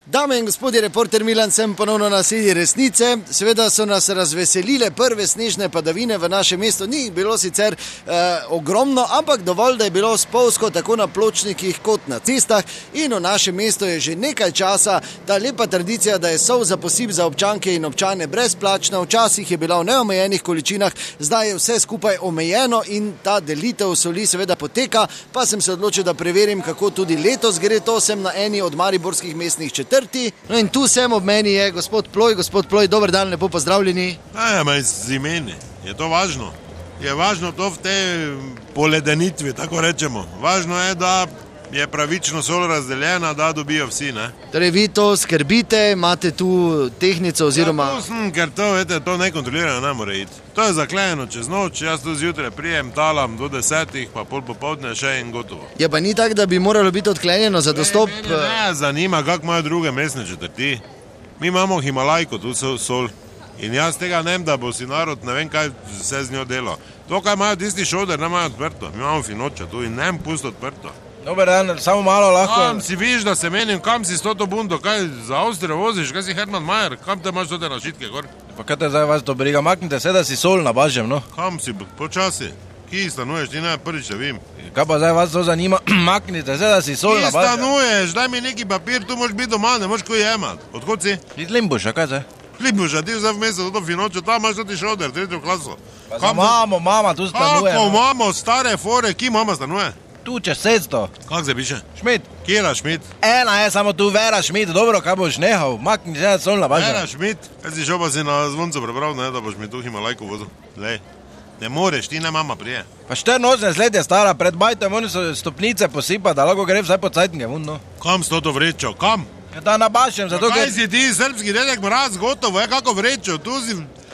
Dame in gospodje, reporter Milan sem ponovno na sedi resnice. Seveda so nas razveselile prve snežne padavine v našem mestu. Ni jih bilo sicer ogromno, ampak dovolj, da je bilo spolzko tako na pločnikih kot na cestah. In v našem mestu je že nekaj časa ta lepa tradicija, da je sol za posip za občanke in občane brezplačna. Včasih je bila v neomejenih količinah, zdaj je vse skupaj omejeno in ta delitev soli seveda poteka. Pa sem se odločil, da preverim, kako tudi letos gre to. Sem na eni od mariborskih mestnih četrti. No in tu sem, ob meni je gospod Ploj, dober dan, lepo pozdravljeni. Z imeni, je to važno. Je važno to v tej poledenitvi, tako rečemo. Važno je, da je pravično sol razdeljena, da dobijo vsi, ne? Torej vi to skrbite, imate tu tehnico oziroma... Ja, tu sem, ker to nekontrolirano ne more iti. To je zaklenjeno čez noč, jaz tu zjutraj prijem, talam do 10, pa pol popoldne še in gotovo. Je pa ni tako, da bi moralo biti odklenjeno za dostop? Ne, zanima, kako imajo druge mestne četrti. Mi imamo Himalajko, tu sol. In jaz tega ne vem, da bo si narod, ne vem, kaj se z njo delo. To, kaj imajo tisti šoder, ne imajo odprto. Mi imamo finoča tu in ne vem pusto odprto. Dober dan, samo malo lahko... Kam si viš, da se menim, kam si s to bundo, kaj za Avstrijo voziš, kaj si Herman Mayer, kam te imaš tote našitke gor? Pa kaj te zdaj vas to briga, maknite se, da si sol nabažem, no? Kam si, počasi, kje stanuješ, ti ne prvič, da vim. Kaj pa zdaj vas to zanima, maknite se, da si sol nabažem. Kje stanuješ, daj mi neki papir, tu moraš biti doma, ne moraš ko jemat. Odkud si? Iz Limbuša, kaj zdaj? Limbuša, ti vzaj v mesto, to finočo, tam imaš ti šoder, 3. klaso. Pa za mama tu stanuje. Kako mamo, stare fore, kje mama stanuje? Tu čez 700. Kako se piše? Šmit. Kjera Šmit? Ena je samo tu Vera Šmit, dobro, kaj boš nehal, makni se, da sol nabažem. Vera Šmit, kaj si šel pa si na zvonco prebral, ne, da boš mi tu Himalajko vozil. Lej, ne moreš, ti ne mama prije. Pa 84 let je stara, pred bajtem oni so stopnice posipa, da lahko gre vsaj po cajtnje, no. Kam si to vrečo, kam? Da nabašem, zato kaj si ti, srpski dedek Mraz, gotovo, kako vrečo, tu si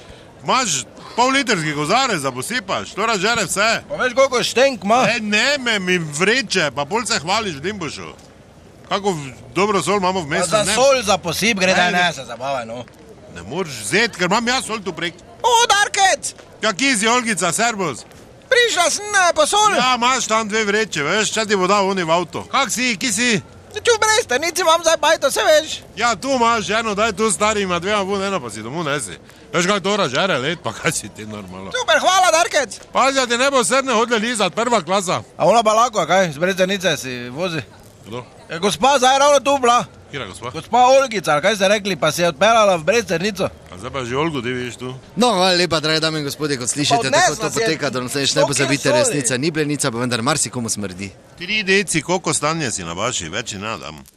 imaš pol-litrski kozarec, da posipaš, to razžere vse. Pa veš, koliko štenk ima? Ne me mi vreče, pa pol se hvališ v Limbušu. Kako dobro sol imamo v mestu, ne? Za sol za posip gre, da ne se zabavaj, no. Ne moreš vzeti, ker imam jaz sol tu prek. O, Darkec! Kaki si, Olgica, servus? Prišla sem po sol. Ja, imaš tam 2 vreče, veš, če ti bo dal oni v avto. Kak si, ki si? Tu breste, nici imam zdaj bajto, se veš. Ja, tu imaš eno, daj tu starim, a 2 bun, eno pa si domu nesi. Veš, kako to razžere let, pa kaj si ti normalno. Super, hvala, Darkec. Pazi, da ti ne bo srne hodle lizat, 1. klasa. A ona pa lako, kaj, z Brezenice si vozi? Kdo? Je gospa zdaj ravno tu bila. Kjera gospa? Gospa Olgica, kaj ste rekli, pa si je odpeljala v Brezenico. A zdaj pa že Olgu ti vidiš tu. No, hvala lepa, dragi dame in gospodje, kot slišite, tako to poteka, da naslednjič ne pozabite, resnica ni blenica, pa vendar marsikomu smrdi. 3 deci, koliko stanje si na vaši, več ne dam.